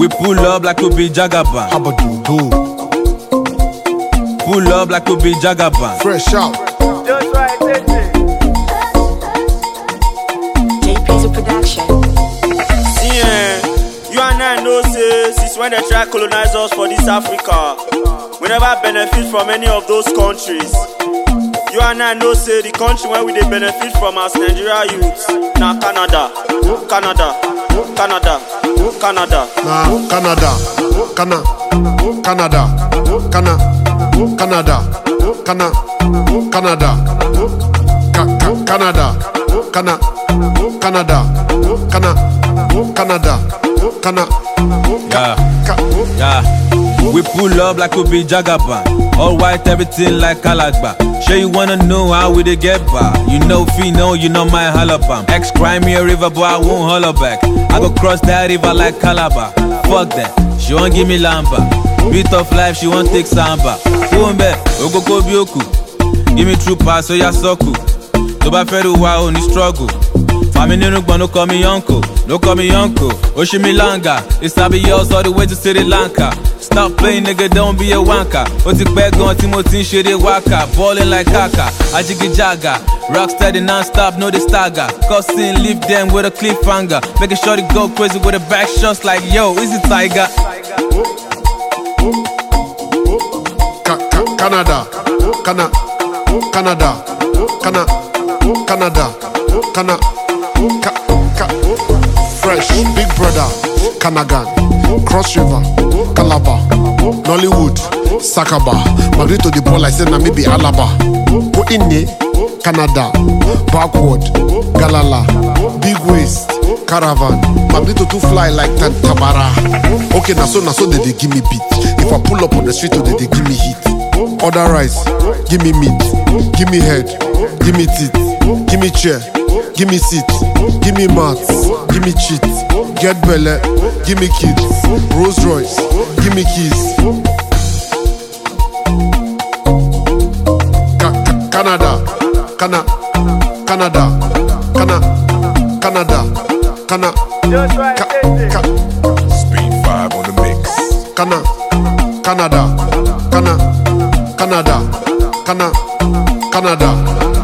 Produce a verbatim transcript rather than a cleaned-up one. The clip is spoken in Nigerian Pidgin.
We pull up like we be Jagaban. How about you do? Pull up like we be Jagaban. Fresh out. Just right, J P's production. See, eh, you and I know, say, since when they try to colonize us for this Africa, we never benefit from any of those countries. You and I know, say, the country where we they benefit from as Nigeria youths, now Canada, Canada, Canada, Canada. Nah, Canada, Cana, Canada, Cana, Canada, Cana, Canada, Ca- Ca- Canada, Cana, Canada, Cana, Canada, Cana, Yeah, Ca- yeah. We pull up like we be Jagaban. All white, everything like Kalagba. Sure you wanna know how we dey get by. You know Fino, you know my halabam. Ex cry me a river, but I won't holler back. I go cross that river like Calabar. Fuck that, she won't give me lamba. Beat of life, she won't take samba. Kumbe, Ogoko Bioku. Give me true pass, so ya soku. Toba feru wa only struggle. Family no no call me uncle, no call me uncle. Oshimilanga, it's be yours all the way to Sri Lanka. Stop playing, nigga, don't be a wanker. Oti beg on Timothy, shit waka. Ballin' like Kaka, Ajiki Jaga. Rock steady non-stop, no the stagger. Cussing, leave them with a cliffhanger. Making sure they go crazy with a back shots like, yo, is it Tiger? Ca- Ca- Canada, Cana, Canada, Cana, Canada, Cana, Ca- Ca- Fresh, Big Brother, Kanagan, Cross River, Calabar, Nollywood, Sakaba, Magrito the ball I said na maybe Alaba, Oine, Canada, Backward, Galala, Big Waist, Caravan, Magrito to fly like Tantabara. Okay, na so na so they, they give me beat. If I pull up on the street, oh, they, they give me heat. Order rice, give me meat, give me head, give me teeth, give me chair, give me seat, give me mats, give me cheat, get belly, give me kids, Rolls Royce, give me keys. Ca- Ca- Canada, Cana, Canada, Cana, Canada, Cana, Just right, Ca- Ca- Speed five on the mix. Cana, Canada, Cana, Canada, Cana, Canada.